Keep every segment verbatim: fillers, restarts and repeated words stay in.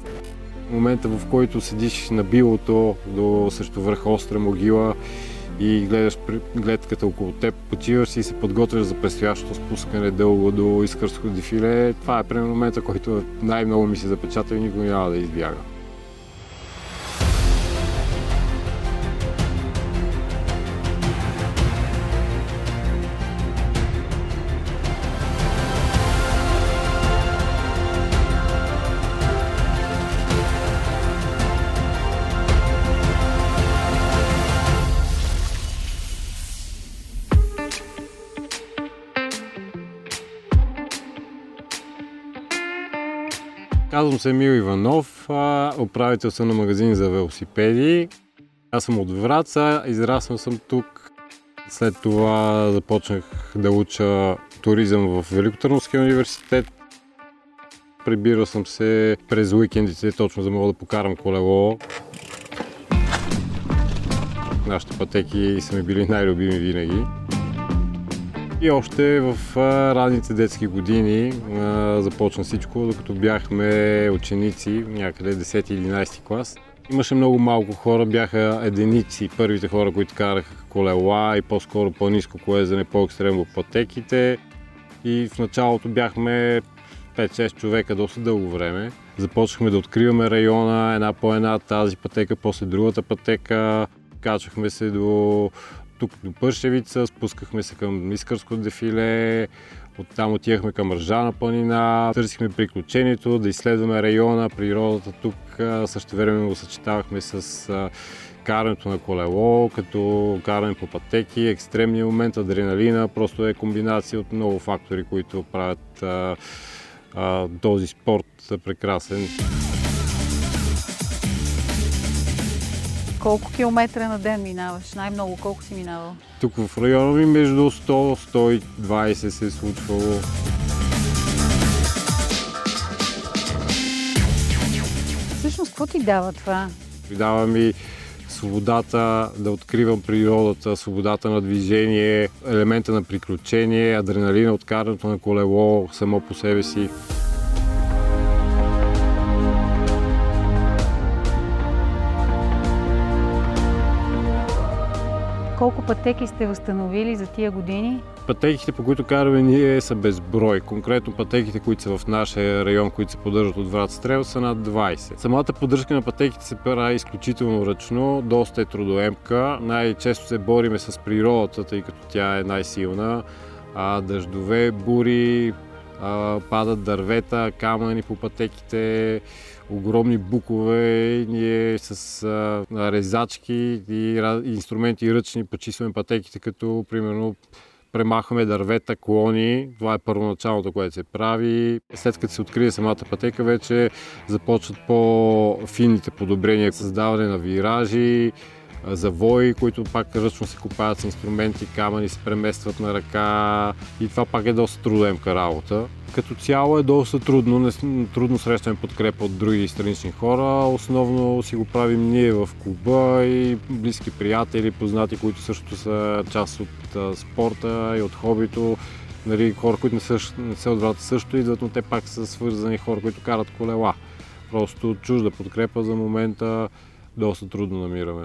В момента, в който седиш на билото до срещу върха остра могила и гледаш гледката около теб, почиваш и се подготвяш за предстоящото спускане дълго до Искърското дефиле, това е примерно момента, който най-много ми се запечата и никога няма да избяга. Казвам се Емил Иванов, управител съм на магазин за велосипеди. Аз съм от Враца, израснал съм тук. След това започнах да уча туризъм в Великотърновския университет. Прибирал съм се през уикендите, точно за да мога да покарам колело. Нашите пътеки са ми били най-любими винаги. И още в ранните детски години започна всичко, докато бяхме ученици, някъде десети-единайсети клас. Имаше много малко хора, бяха единици, първите хора, които караха колела и по-скоро по-ниско колезене, по-екстремно по пътеките. И в началото бяхме пет-шест човека доста дълго време. Започнахме да откриваме района, една по една, тази пътека, после другата пътека. Качвахме се до тук до Пършевица, спускахме се към Искърското дефиле, оттам отивахме към Ржана планина, търсихме приключението, да изследваме района, природата тук, същевременно го съчетавахме с карането на колело, като каране по пътеки, екстремния момент, адреналина, просто е комбинация от много фактори, които правят а, а, този спорт прекрасен. Колко километра на ден минаваш? Най-много колко си минавал? Тук в района ми между сто до сто и двайсет се е случвало. Всъщност, какво ти дава това? Дава ми свободата да откривам природата, свободата на движение, елемента на приключение, адреналина от карането на колело само по себе си. Колко пътеки сте възстановили за тия години? Пътеките, по които караме ние, са безброй. Конкретно пътеките, които са в нашия район, които се поддържат от Враца Трейл, са над двайсет. Самата поддръжка на пътеките се прави изключително ръчно, доста е трудоемка. Най-често се бориме с природата, тъй като тя е най-силна. А, дъждове, бури, а, падат дървета, камъни по пътеките, огромни букове, ние с а, резачки и инструменти ръчни почистваме пътеките, като примерно премахваме дървета, клони. Това е първоначалното, което се прави. След като се открие самата пътека, вече започват по-финните подобрения, създаване на виражи, завои, които пак ръчно се копаят с инструменти, камъни се преместват на ръка и това пак е доста трудоемка работа. Като цяло е доста трудно, трудно срещаме подкрепа от други странични хора. Основно си го правим ние в клуба и близки приятели, познати, които също са част от спорта и от хобито. Нали, хора, които не, също, не се от Враца също идват, но те пак са свързани хора, които карат колела. Просто чужда подкрепа за момента доста трудно намираме.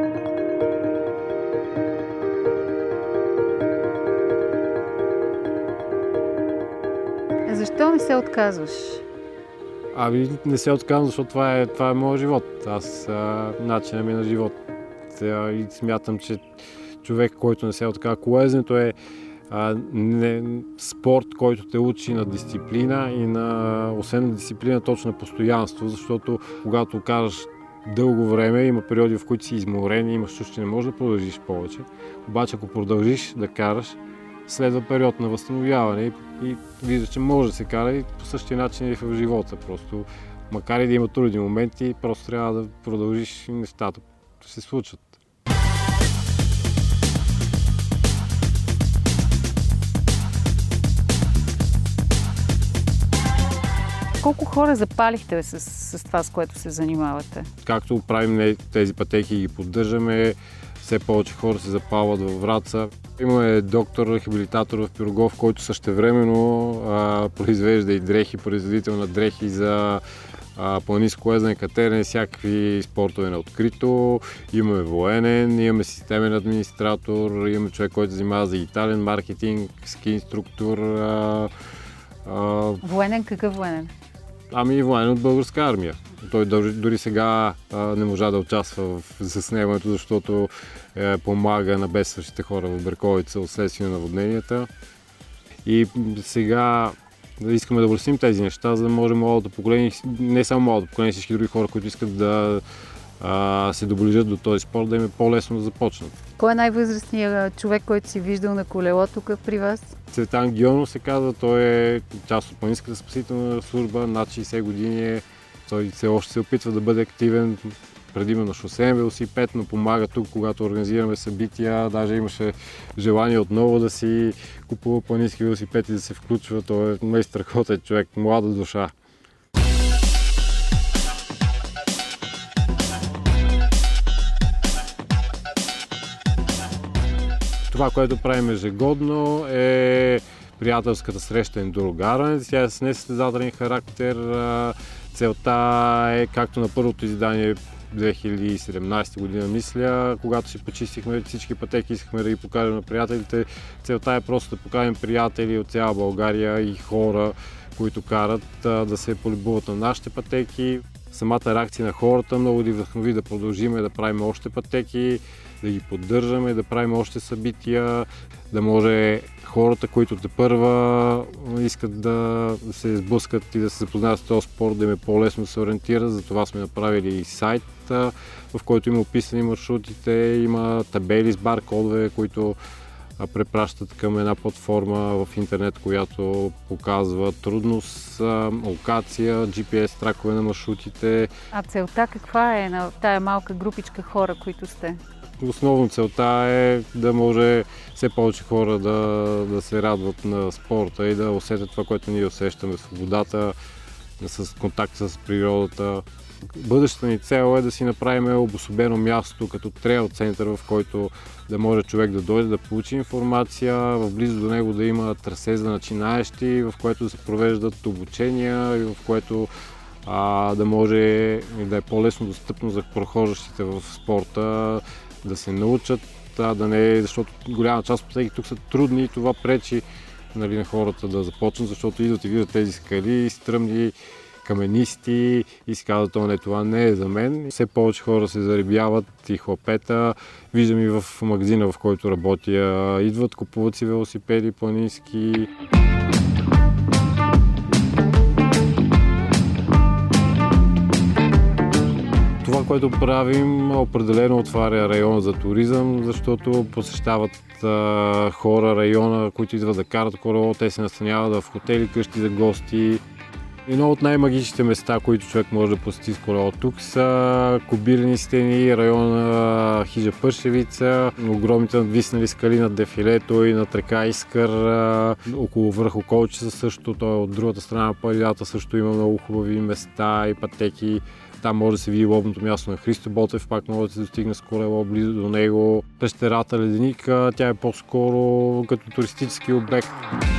Защо не се отказваш? Ами не се отказвам, защото това е, това е моят живот. Аз а, начинът ми на живот. А, и смятам, че човек, който не се отказва, колезенето е а, не, спорт, който те учи на дисциплина и на, освен на дисциплина, точно на постоянство, защото когато караш дълго време, има периоди, в които си изморен и имаш чувство, че не можеш да продължиш повече. Обаче, ако продължиш да караш, следва период на възстановяване и, и виждаш, че може да се кара и по същия начин и в живота. Просто, макар и да има трудни моменти, просто трябва да продължиш и нещата се случват. Колко хора запалихте с, с това, с което се занимавате? Както правим тези пътеки и ги поддържаме, все повече хора се запалват във Враца. Имаме доктор, рехабилитатор в Пирогов, който същевременно а, произвежда и дрехи, производител на дрехи за планинско колезене, катерене, всякакви спортове на открито. Имаме военен, имаме системен администратор, имаме човек, който се занимава за дигитален маркетинг, ски инструктор. А, а... Военен? Какъв военен? Ами военен от българска армия. Той дори, дори сега а, не можа да участва в заснемането, защото е, помага на бедстващите хора в Берковица от следствие на наводненията. И сега искаме да улесним тези неща, за да може младото поколение, не само младото поколение, всички други хора, които искат да а, се доближат до този спорт, да им е по-лесно да започнат. Кой е най-възрастният човек, който си виждал на колело тук при вас? Цветан Гионов се казва, той е част от Планинската спасителна служба, над шейсет години е. Той все още се опитва да бъде активен, предимно на шосеен велосипед, но помага тук, когато организираме събития. Даже имаше желание отново да си купува планински велосипед и да се включва. Той е май страхотен човек, млада душа. Това, което правим ежегодно, е приятелската среща ендурогаране. Тя е с несъстезателен характер. Целта е, както на първото издание две хиляди и седемнадесета година, мисля, когато си почистихме всички пътеки, искахме да ги покажем на приятелите. Целта е просто да покажем приятели от цяла България и хора, които карат, да се полюбуват на нашите пътеки. Самата реакция на хората много ни вдъхнови да продължим да правим още пътеки, да ги поддържаме, да правим още събития, да може хората, които тепърва искат да се сблъскат и да се запознаят с този спорт, да им е по-лесно да се ориентират. Затова сме направили и сайт, в който има описани маршрутите, има табели с баркодове, които препращат към една платформа в интернет, която показва трудност, локация, джи пи ес тракове на маршрутите. А целта каква е на тая малка групичка хора, които сте? Основно целта е да може все повече хора да, да се радват на спорта и да усетят това, което ние усещаме, свободата, с контакта с природата. Бъдещата ни цел е да си направим обособено място като трейл център, в който да може човек да дойде, да получи информация, в близо до него да има трасе за начинаещи, в което да се провеждат обучения и в което а, да може да е по-лесно достъпно за прохождащите в спорта, да се научат, да, да не, защото голяма част от пътеки тук са трудни и това пречи, нали, на хората да започнат, защото идват и виждат тези скали, стръмни, каменисти и си казват, то не, това не е за мен. Все повече хора се зарибяват и хлапета. Виждам и в магазина, в който работя, идват, купуват си велосипеди планински. Това, което правим, определено отваря район за туризъм, защото посещават а, хора района, които идват да карат колело, те се настаняват в хотели, къщи за гости. Едно от най-магичните места, които човек може да посети с колело тук, са Кобилени стени, района Хижа Пършевица, огромните надвиснали скали над дефилето и над река Искър, около връх Околчица също, той от другата страна на планината също има много хубави места и пътеки. Там може да се види лобното място на Христо Ботев, пак може да се достигне с колело близо до него. Пещерата Леденика, тя е по-скоро като туристически обект.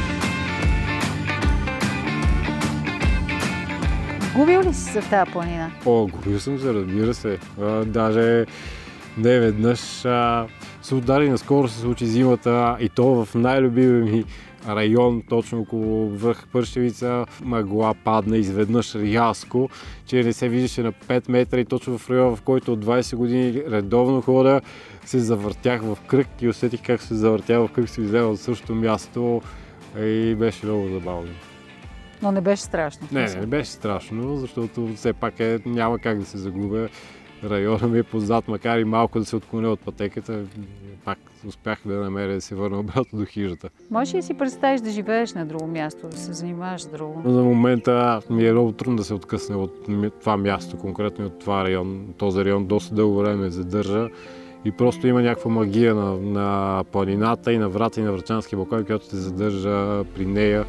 Губил ли си се в тази планина? О, губил съм се, разбира се. А, даже не веднъж а, се удари, наскоро се случи зимата и то в най-любимия ми район, точно около връх Пършевица. Мъгла падна изведнъж рязко, че не се виждаше на пет метра и точно в района, в който от двадесет години редовно хода, се завъртях в кръг и усетих как се завъртях в кръг, се излева от същото място и беше много забавно. Но не беше страшно. Не, не, не беше страшно, защото все пак е, няма как да се загубя. Района ми е позад, макар и малко да се отклоня от пътеката, пак успях да намеря да се върна обратно до хижата. Можеш ли си представиш да живееш на друго място, да се занимаваш с друго? За момента ми е много трудно да се откъсне от това място, конкретно от това район. Този район доста дълго време ме задържа и просто има някаква магия на, на планината и на Враца и на Врачанския Балкан, която те задържа при нея.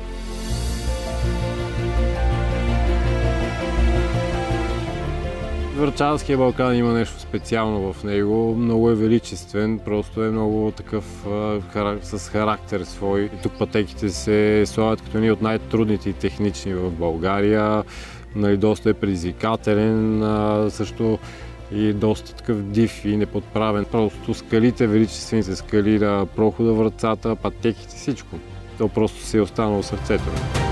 Врачанския Балкан има нещо специално в него, много е величествен, просто е много такъв а, с характер свой. И тук пътеките се славят като едни от най-трудните и технични в България. нали, доста е предизвикателен, а, също и доста такъв див и неподправен. Просто скалите, величествените скали, прохода, вратата, пътеките, всичко. То просто си е останало в сърцето.